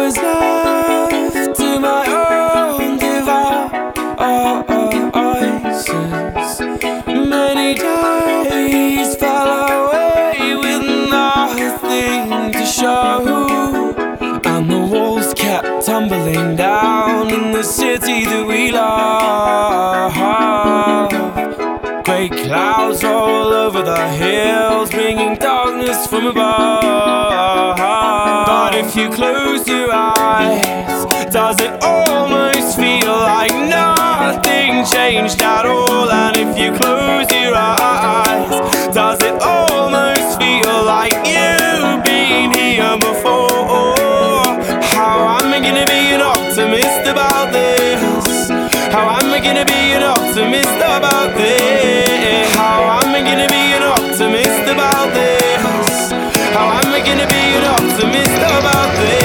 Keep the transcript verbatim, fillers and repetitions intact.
was left to my own devices. Many days fell away with nothing to show, and the walls kept tumbling down in the city that we love. Grey clouds roll over the hills, bringing darkness from above. But if you close your eyes, does it almost feel like nothing changed at all? And if you close your eyes, does it almost feel like you've been here before? How am I gonna be an optimist about this? How am I gonna be an optimist about this? How am I gonna be an optimist about this? How am I gonna be an optimist about this?